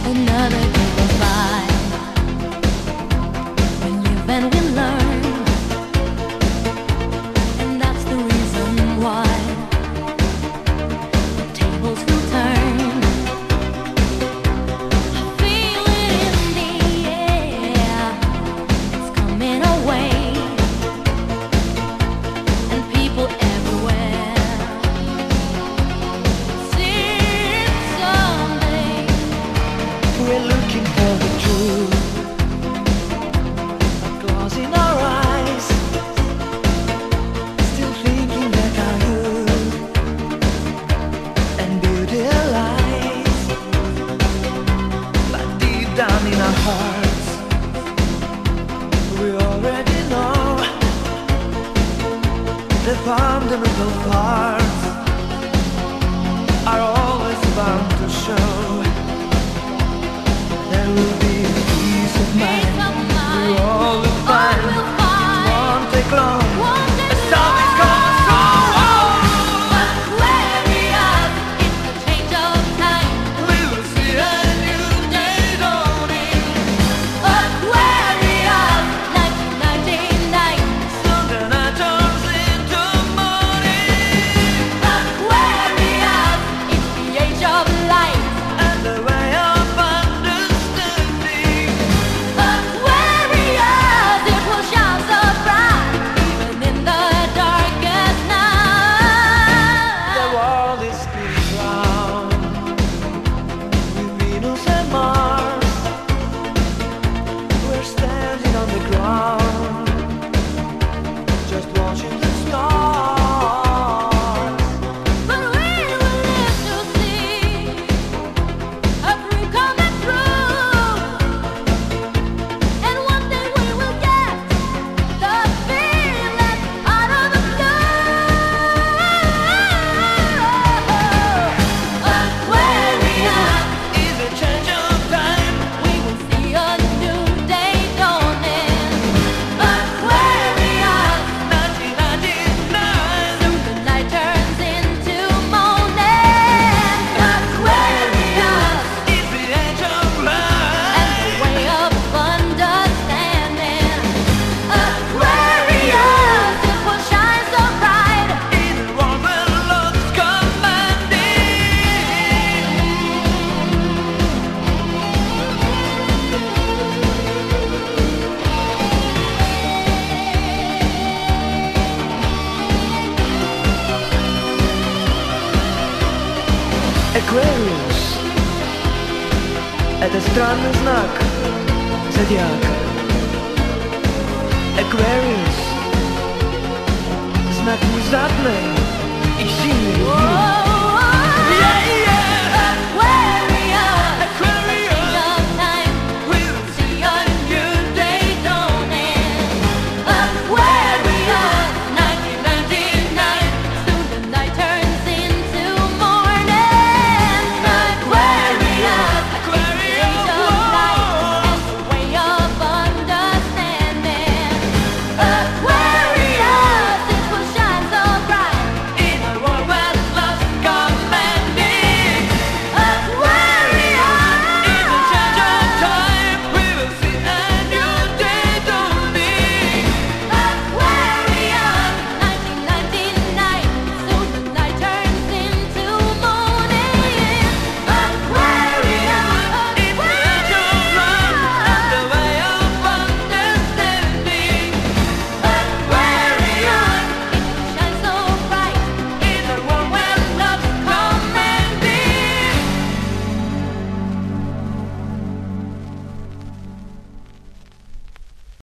Another day goes by. We live and we learn, and that's the reason why the tables will turn. I feel it in the air, it's coming away, and people everywhere seem someday. We're looking for the truth, a glass in our eyes, still thinking that our youth and beauty lies. But deep down in our hearts, we already know the fundamental parts are always bound to show. There will be peace of mind. We all will find. It won't take long. The sun is gonna show. Aquarius, it's the change of time. We will see a new day dawning. Aquarius, 1999. Soon the night turns into morning. Aquarius, it's the age of light. And the way of understanding. Aquarius, it will shine so bright, even in the darkest night. The world is spinning round with Venus and Mars. We're standing on the ground, just watching the stars. But we will live to see a dream coming true, and one day we will get the feeling out of the blue. Aquarius, Is a change of time. we will see a new day dawning. Aquarius, 1999. soon the night turns into morning. Aquarius, Is the age of and the light. way of understanding. Aquarius, it will shine so bright. Is the world that looks Aquarius — это странный знак зодиака. Aquarius — знак внезапной и сильной любви.